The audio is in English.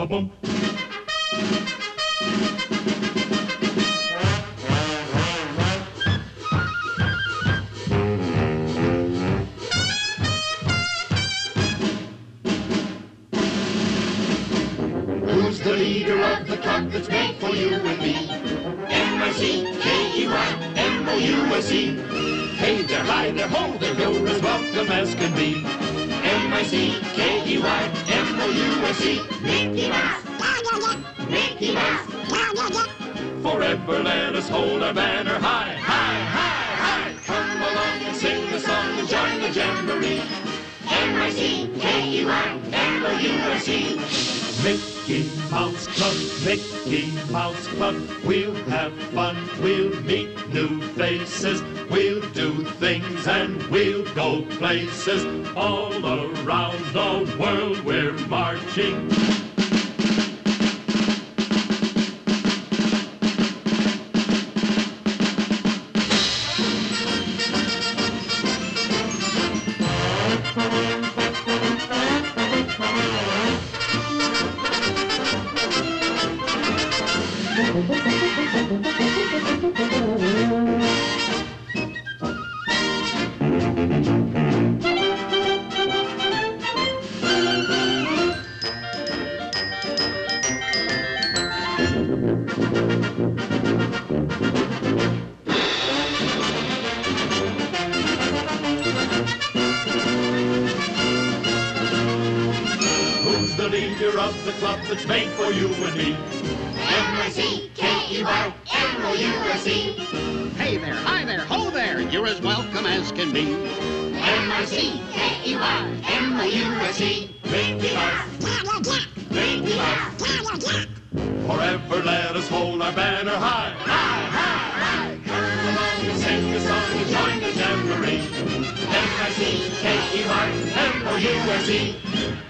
boom. Who's the leader of the club that's made for you and me? M-I-C-K-E-Y-M-O-U-S-E. Hey there, hi there, ho there, you're as welcome as can be. M-I-C-K-E-Y-M-O-U-S-E. Mickey Mouse, Mickey Mouse. Forever let us hold our banner high, high, high, high. Come along and sing the song and join the jamboree. M-I-C-K-E-Y-M-O-U-S-E. Mickey Mouse Club, Mickey Mouse Club. We'll have fun, we'll meet new faces. We'll do things and we'll go places. All around the world we're marching. Who's the leader of the club that's made for you and me? M-I-C-K-E-Y-M-O-U-S-E. Hey there, hi there, ho there, you're as welcome as can be. M-I-C-K-E-Y-M-O-U-S-E. Mickey Mouse, Mickey Mouse. Forever let us hold our banner high, high, high, high. Come along and sing the song and join the jamboree. M-I-C-K-E-Y-M-O-U-S-E.